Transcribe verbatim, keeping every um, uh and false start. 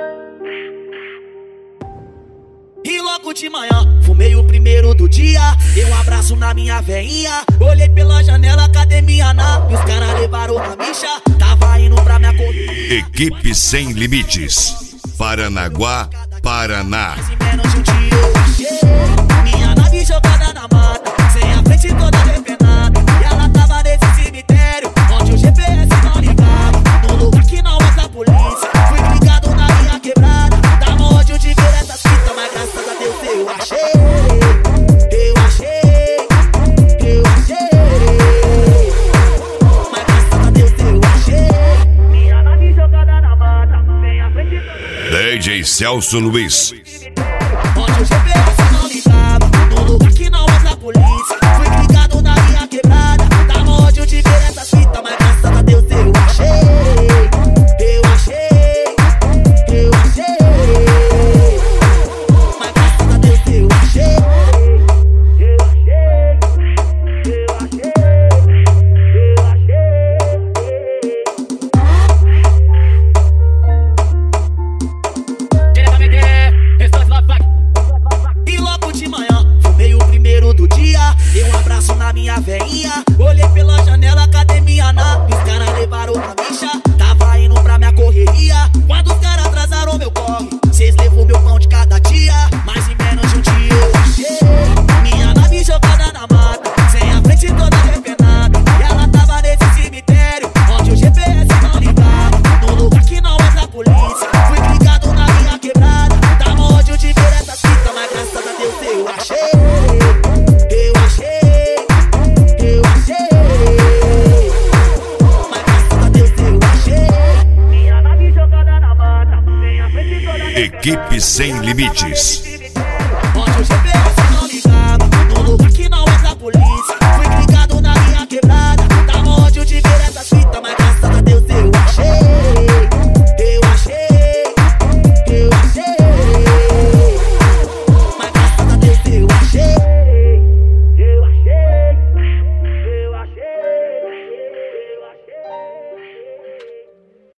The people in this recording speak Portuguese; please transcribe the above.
E logo de manhã, fumei o primeiro do dia. Dei um abraço na minha veinha. Olhei pela janela, cadê minha nave? E os caras levaram a micha. Tava indo pra minha corrida. Equipe Sem Limites, Paranaguá, Paraná. Mais em menos de um dia eu achei minha nave jogada na mata, sem a frente toda depenada. E ela tava nesse cemitério, onde o G P S não ligava. Num lugar que não é da polícia. Fui ligado na minha quebrada. Dá ódio de ver essas fitas, mas graças a Deus eu achei. Eu achei, eu achei. Mas graças a Deus eu achei minha nave jogada na mata, sem a frente toda. D J Celso Luiz. Onde o G P S não ligava, num lugar que não é da polícia. Fui ligado na minha quebrada. Dá ódio de ver essas fitas, mas graças a Deus eu achei. Eu achei, eu achei. Mas graças a Deus eu achei. Eu achei, eu achei, eu achei. Diretamente, Restante Love Pack. E logo de manhã, fumei o primeiro do dia. Dei um abraço na minha veinha. Olhei pela janela, cadê minha nave? Os caras levaram a micha. Tava indo pra minha correria. Quando os caras atrasaram meu corre, cês levou meu pão de cada dia. Mas em menos de um dia eu achei minha nave jogada na mata, sem a frente toda depenada. E ela tava nesse cemitério, onde o G P S não ligava. Num lugar que não é da polícia. Fui ligado na minha quebrada. Dá ódio de ver essas fitas, mas graças a Deus eu achei. Eu achei, eu achei. Mas graças a Deus eu achei minha nave jogada na mata, sem a frente toda. Equipe Sem Limites. Onde o G P S